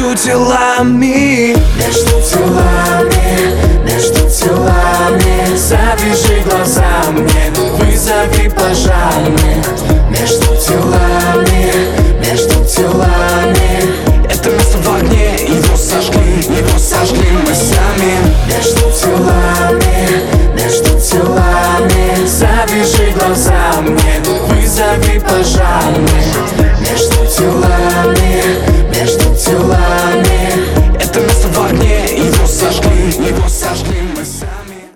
между телами. Между телами, между телами. Завяжи глаза мне, вызови пожар мне. Между телами, между телами. Это место в огне, его сожгли мы сами. Между телами, между телами. Завяжи глаза мне, вызови пожар мне.